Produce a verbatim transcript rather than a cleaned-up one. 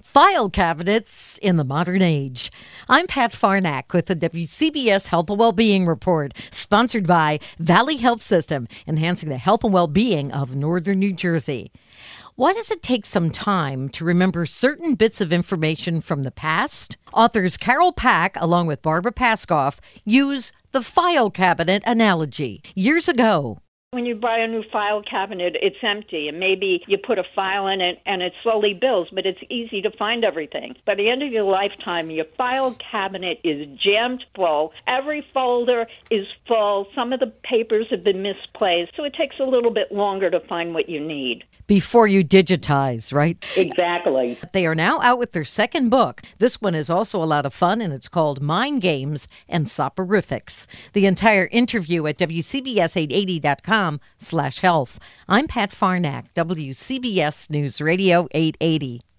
File cabinets in the modern age. I'm Pat Farnack with the W C B S Health and Wellbeing Report, sponsored by Valley Health System, enhancing the health and well-being of northern New Jersey. Why does it take some time to remember certain bits of information from the past? Authors Carol Pack, along with Barbara Paskoff, use the file cabinet analogy. Years ago, when you buy a new file cabinet, it's empty, and maybe you put a file in it and it slowly builds, but it's easy to find everything. By the end of your lifetime, your file cabinet is jammed full. Every folder is full. Some of the papers have been misplaced, so it takes a little bit longer to find what you need. Before you digitize, right? Exactly. They are now out with their second book. This one is also a lot of fun, and it's called Mind Games and Soporifics. The entire interview at W C B S eight eighty dot com slash health. I'm Pat Farnack, W C B S News Radio eight eighty.